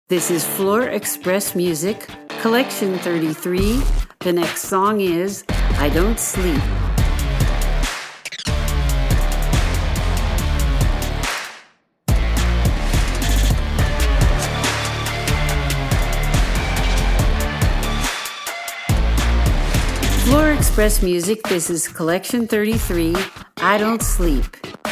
This is Floor Express Music, Collection 33. The next song is I Don't Sleep. Floor Express Music, this is Collection 33, I Don't Sleep.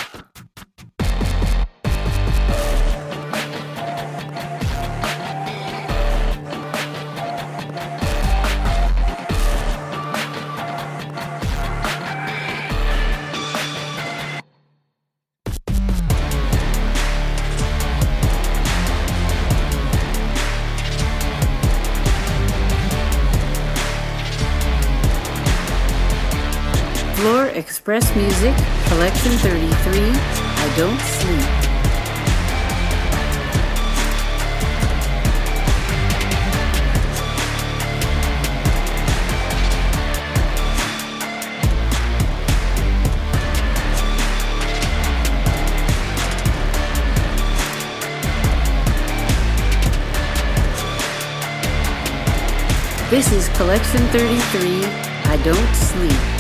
Floor Express Music, Collection 33, I Don't Sleep. This is Collection 33, I Don't Sleep.